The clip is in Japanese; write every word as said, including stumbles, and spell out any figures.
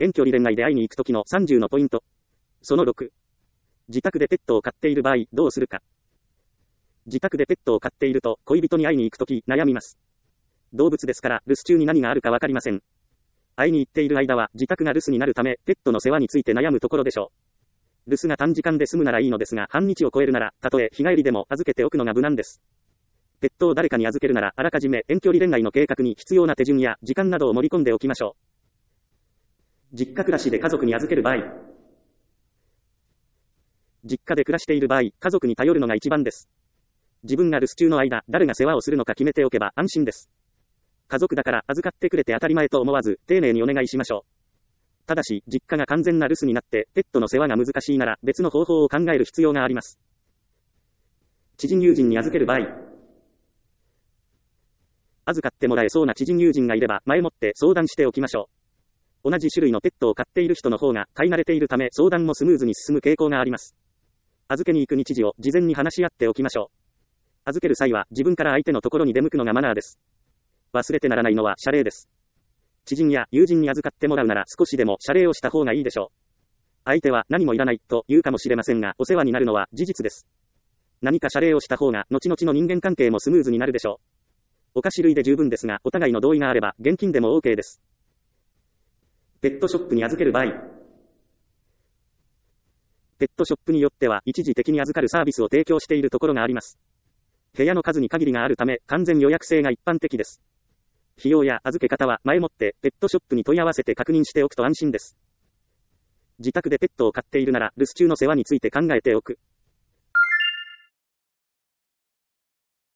遠距離恋愛で会いに行くときのさんじゅうのポイント。そのろく。自宅でペットを飼っている場合、どうするか。自宅でペットを飼っていると、恋人に会いに行くとき、悩みます。動物ですから、留守中に何があるかわかりません。会いに行っている間は、自宅が留守になるため、ペットの世話について悩むところでしょう。留守が短時間で済むならいいのですが、半日を超えるなら、たとえ日帰りでも預けておくのが無難です。ペットを誰かに預けるなら、あらかじめ遠距離恋愛の計画に必要な手順や時間などを盛り込んでおきましょう。実家暮らしで家族に預ける場合。実家で暮らしている場合、家族に頼るのが一番です。自分が留守中の間、誰が世話をするのか決めておけば安心です。家族だから預かってくれて当たり前と思わず、丁寧にお願いしましょう。ただし、実家が完全な留守になって、ペットの世話が難しいなら、別の方法を考える必要があります。知人友人に預ける場合。預かってもらえそうな知人友人がいれば、前もって相談しておきましょう。同じ種類のペットを飼っている人の方が飼い慣れているため相談もスムーズに進む傾向があります。預けに行く日時を事前に話し合っておきましょう。預ける際は自分から相手のところに出向くのがマナーです。忘れてならないのは謝礼です。知人や友人に預かってもらうなら少しでも謝礼をした方がいいでしょう。相手は何もいらないと言うかもしれませんが、お世話になるのは事実です。何か謝礼をした方が後々の人間関係もスムーズになるでしょう。お菓子類で十分ですが、お互いの同意があれば現金でも OK です。ペットショップに預ける場合。ペットショップによっては一時的に預かるサービスを提供しているところがあります。部屋の数に限りがあるため完全予約制が一般的です。費用や預け方は前もってペットショップに問い合わせて確認しておくと安心です。自宅でペットを飼っているなら留守中の世話について考えておく。